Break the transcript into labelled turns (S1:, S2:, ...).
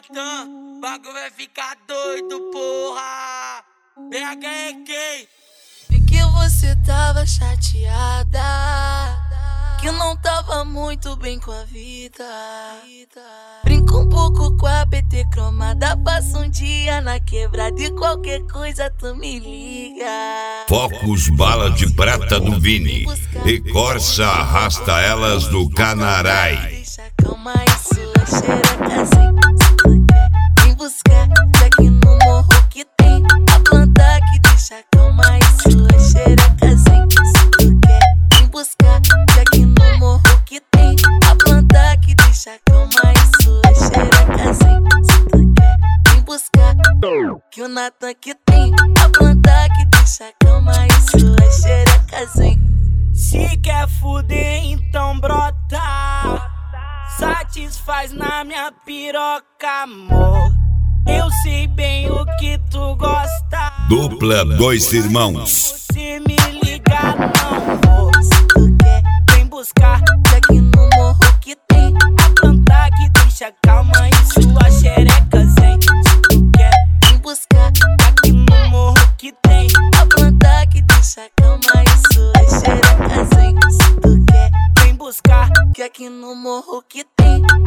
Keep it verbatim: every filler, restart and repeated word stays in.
S1: Natan, bagulho vai ficar doido, porra. B H E K.
S2: Vi que você tava chateada, que não tava muito bem com a vida. Brinca um pouco com a P T cromada, passa um dia na quebrada e qualquer coisa tu me liga.
S3: Focus Bala de Prata do Vini e Corsa arrasta elas do Canarai.
S2: Deixa calma e sua xereca assim. Se tu quer, vem buscar, já que no morro que tem a planta que deixa calma e sua xereca assim. Se tu quer, vem buscar, já que no morro que tem a planta que deixa calma e sua xereca assim. Se tu quer, vem buscar, que o Natan que tem a planta que deixa calma e sua xereca assim.
S1: Se quer fuder, então brota. Satisfaz na minha piroca, amor. Eu sei bem o que tu gosta.
S3: Dupla Dois Irmãos.
S1: Se me ligar, não vou.
S2: Se tu quer,
S1: Vem buscar,
S2: já que no morro que tem
S1: a planta que deixa calma e sua xereca zen. Se tu quer,
S2: vem buscar,
S1: aqui no morro que tem
S2: a planta que deixa calma e sua xereca zen. Se tu quer,
S1: vem buscar,
S2: que aqui no morro que tem